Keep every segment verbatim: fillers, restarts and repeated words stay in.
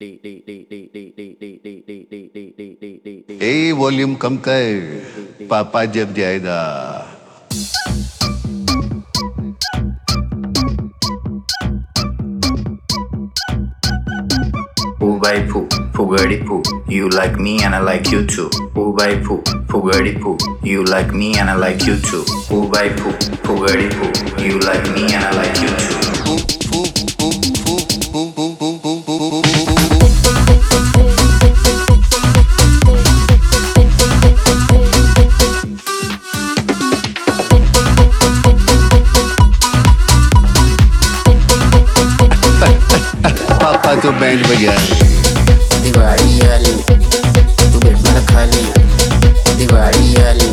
ए volume कम कर, पापा जब जाएगा. Poo by poo, poogadi poo. You like me and I like you too. Poo by poo, poogadi poo. You like me and I like you too. Poo by poo, poogadi poo. You like me and I like you too. पापा तो band बजा. दिवाळी आली, तू भेट मला खाली. दिवाळी आली,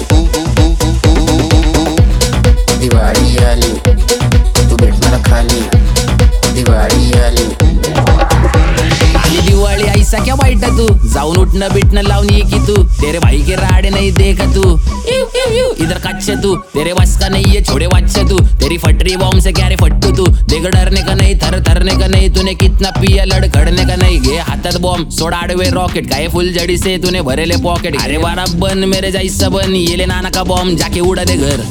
दिवाळी आली, तू भेट मला खाली. दिवाळी आली. आली दिवाळी ऐसा क्या वाईट तू जाऊन उठणं बिटणं लावून ये की तू तेरे भाई के राडे नहीं देखा तू यू, यू, यू, इधर कच्चे तू तेरे बस का नहीं है छोड़े बच्चे तू तेरी फटरी बॉम्ब से क्या रे फट्टू तू देख डरने का नहीं थर थरने का नहीं तूने कितना पिया लड़खड़ने का नहीं गे हाथत बॉम्ब सोड़ा आडवे रॉकेट गाये फुल जड़ी से तूने भरेले पॉकेट अरे बारा बन मेरे जैसा बन ये ले नाना का बॉम्ब जाके उड़ा दे घर.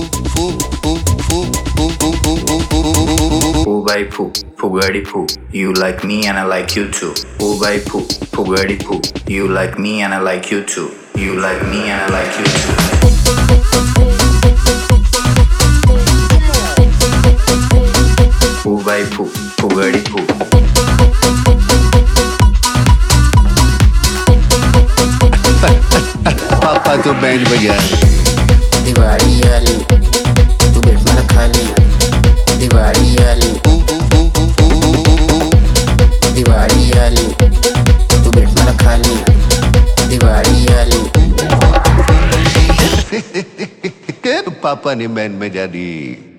Poo by poo, poogadi poo. You like me and I like you too. Poo by poo, poogadi poo. You like me and I like you too. You like me and I like you too. Poo by poo, poogadi poo. पापा तो band बजा. दिवाळी आली, तू भेट मला खाली. दिवाळी आली, दिवाळी आली, तू भेट मला खाली. दिवाळी आली. पापा ने बैंड बजा दी.